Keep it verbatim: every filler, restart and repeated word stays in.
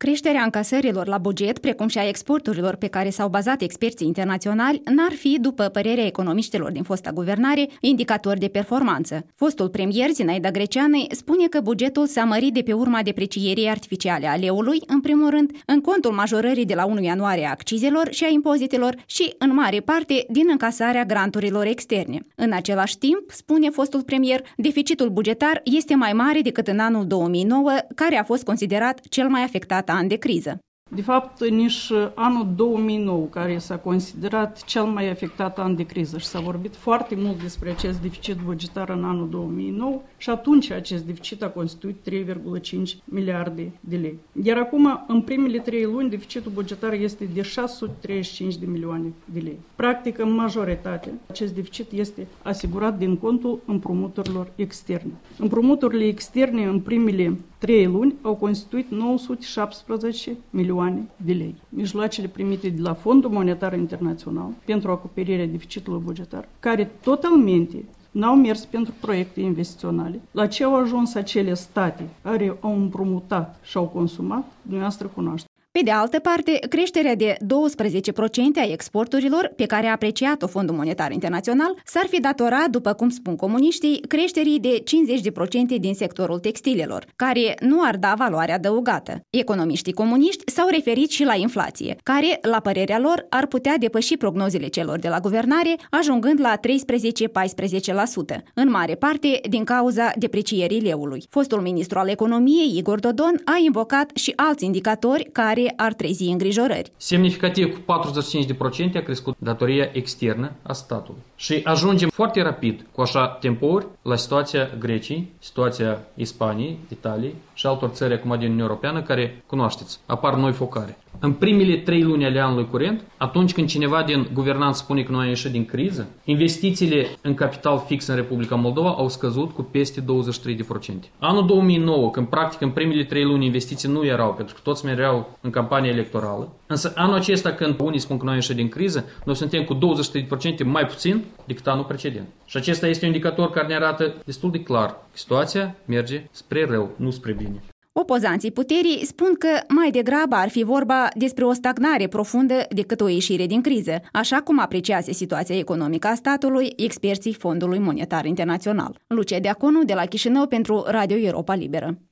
creșterea încasărilor la buget, precum și a exporturilor pe care s-au bazat experții internaționali, n-ar fi, după părerea economiștilor din fosta guvernare, indicator de performanță. Fostul premier Zinaida Greceanu spune că bugetul s-a mărit de pe urma deprecierii artificiale a leului, în primul rând, în contul majorării de la unu ianuarie a accizelor și a impozitelor și, în mare parte, din încasarea granturilor externe. În același timp, spune fostul premier, deficitul bugetar este mai mare decât în anul două mii nouă, care a fost considerat cel mai afectat an de criză. De fapt, nici anul două mii nouă, care s-a considerat cel mai afectat an de criză și s-a vorbit foarte mult despre acest deficit bugetar în anul două mii nouă și atunci acest deficit a constituit trei virgulă cinci miliarde de lei. Iar acum, în primele trei luni, deficitul bugetar este de șase sute treizeci și cinci de milioane de lei. Practic, în majoritate, acest deficit este asigurat din contul împrumuturilor externe. Împrumuturile externe în primele trei luni au constituit nouă sute șaptesprezece milioane de lei. Mijloacele primite de la Fondul Monetar Internațional pentru acoperirea deficitului bugetar, care totalmente n-au mers pentru proiecte investiționale. La ce au ajuns acele state care au împrumutat și au consumat, dumneavoastră cunoaște. Pe de altă parte, creșterea de douăsprezece la sută a exporturilor, pe care a apreciat-o Fondul Monetar Internațional, s-ar fi datorat, după cum spun comuniștii, creșterii de cincizeci la sută din sectorul textilelor, care nu ar da valoare adăugată. Economiștii comuniști s-au referit și la inflație, care, la părerea lor, ar putea depăși prognozele celor de la guvernare, ajungând la treisprezece la paisprezece la sută, în mare parte din cauza deprecierii leului. Fostul ministru al economiei, Igor Dodon, a invocat și alți indicatori care ar trezi îngrijorări. Semnificativ cu patruzeci și cinci la sută a crescut datoria externă a statului. Și ajungem foarte rapid, cu așa tempouri, la situația Greciei, situația Spaniei, Italiei și altor țări acum din Uniunea Europeană care, cunoașteți, apar noi focare. În primele trei luni ale anului curent, atunci când cineva din guvernanță spune că noi am ieșit din criză, investițiile în capital fix în Republica Moldova au scăzut cu peste douăzeci și trei la sută. Anul două mii nouă, când practic în primele trei luni investiții nu erau, pentru că toți mereau în campanie electorală, însă anul acesta, când unii spun că noi am ieșit din criză, noi suntem cu douăzeci și trei la sută mai puțin decât anul precedent. Și acesta este un indicator care ne arată destul de clar că situația merge spre rău, nu spre bine. Opozanții puterii spun că mai degrabă ar fi vorba despre o stagnare profundă decât o ieșire din criză, așa cum apreciase situația economică a statului experții Fondului Monetar Internațional. Lucia Deaconu de la Chișinău pentru Radio Europa Liberă.